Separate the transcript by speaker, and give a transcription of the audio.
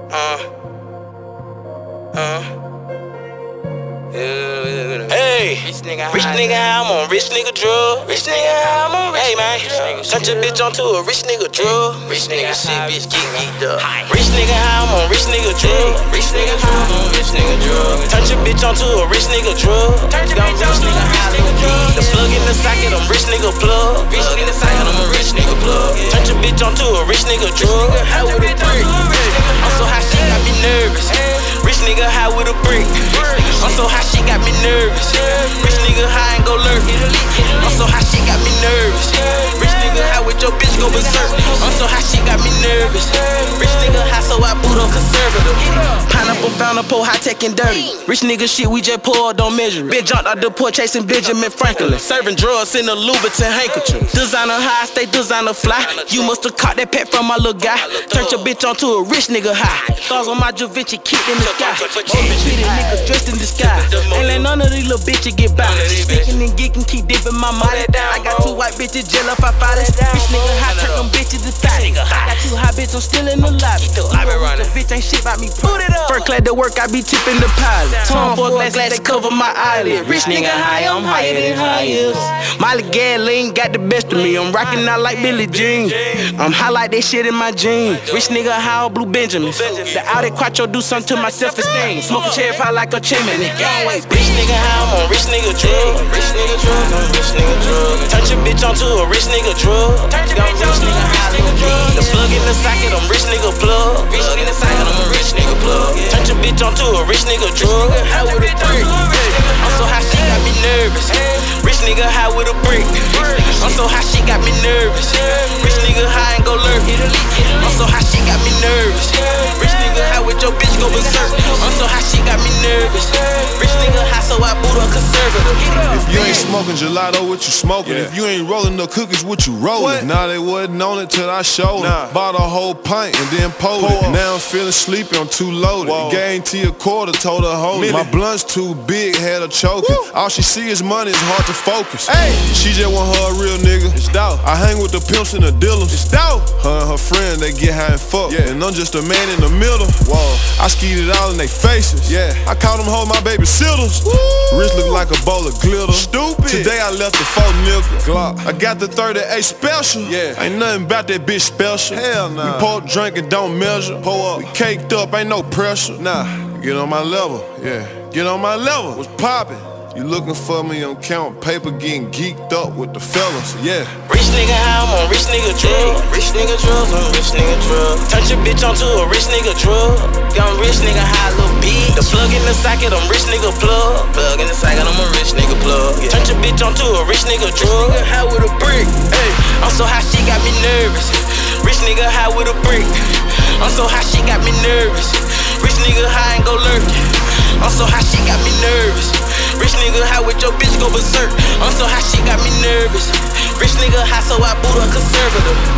Speaker 1: Hey, rich nigga, I'm on rich nigga drug. Rich nigga, I'm on rich. Hey man, turn your bitch onto a rich nigga drug. Rich nigga shit, bitch, get geeked up. Rich nigga, I'm on rich nigga drug. Rich nigga, I'm on rich nigga drug. Turn your bitch onto a rich nigga drug. Turn your bitch onto a rich nigga drug. The plug in the socket, I'm rich nigga plug. Plug in the socket, I'm a rich nigga plug. Turn your bitch onto a rich nigga drug. High with a brick. I'm so high, she got me nervous. Rich nigga high with a brick. I'm so high, she got me nervous. Rich nigga high and go lurk. I'm so high, she got me nervous. Rich nigga high with your bitch go berserk. I'm so high, she got me nervous. Rich nigga high, so I boot up conservative. Pineapple found a pole, high tech and dirty. Rich nigga shit, we just pour, don't measure it. Bitch jumped out the porch chasing Benjamin Franklin. Serving drugs in a Louboutin handkerchief. Designer high, stay designer fly. You must've caught that pet from my little guy. Turned your bitch onto a rich nigga high. Stars on my Da Vinci kid in the sky. Pretty nigga dressed in disguise. Ain't let none of these little bitches get by. Sticking and geeking, keep dipping my money. I got 2 white bitches, jail up, I follow. Rich nigga high, turn them bitches to thigh. I got 2 high bitches, I'm still in the lobby. The bitch ain't shit about me. First class to work, I be tipping the pilot. Tom for glass, they cover my eyelid. Rich nigga high, I'm higher than highest. Molly Gatling got the best of me. I'm rocking out like Billie Jean. I'm high like that shit in my jeans. Rich nigga high on Blue Benjamins. The Audi Quattro do something to my self-esteem. Smoking cherry pie like a chimney. Rich nigga high, I'm on rich nigga drug. Rich nigga drug, I'm rich nigga drug. Turn your bitch onto a rich nigga drug. Turn your bitch onto a rich nigga drug. The plug in the socket, I'm rich nigga plug. Plug in the socket, I'm a rich nigga plug. Turn your bitch onto a rich nigga drug. High with a brick. I'm so high, she got me nervous. Rich nigga high with a brick. I'm so high, she got me nervous. Rich nigga high and go lurk. I'm so high, she got me nervous. Rich nigga high with your bitch go berserk. I'm so high, she got me nervous. Rich nigga high, so I boot up conservative.
Speaker 2: If you ain't smoking gelato, what you smoking? If you ain't rolling no cookies, what you rolling? Nah, they wasn't on it till I showed them. Bought a whole pint and then pulled it. Now I'm feeling sleepy, I'm too loaded. Guarantee a quarter, told her hold it. My blunt's too big, had her choking. All she see is money, it's hard to focus. She just want her a real nigga. It's dope. I hang with the pimps and the dealers. It's dope. Her and her friend, they get high and fuck. And I'm just a man in the middle. I skeet it all in they faces. I call them hoes my babysitters. Wrist look like a bowl of glitter. Stupid. Today I left the 4 nickel Glock. I got the 38 special. Ain't nothing about that bitch special. Hell nah. We pour, drink, and don't measure. Pour up. We caked up, ain't no pressure. Nah, get on my level. Get on my level. What's poppin'? You looking for me on count paper, getting geeked up with the fellas,
Speaker 1: Rich nigga high, I'm on rich nigga drug. Rich nigga drugs, I'm rich nigga drug. Turn your bitch onto a rich nigga drug. I'm rich nigga high, little bitch. The plug in the socket, I'm rich nigga plug. Plug in the socket, I'm a rich nigga plug. Turn your bitch onto a rich nigga drug. High with a brick. I'm so high, she got me nervous. Rich nigga high with a brick. I'm so high, she got me nervous. Rich nigga high and go lurking. I'm so high, she got me nervous. Rich nigga high with your bitch go berserk. I'm so high, she got me nervous. Rich nigga high, so I boot up conservative.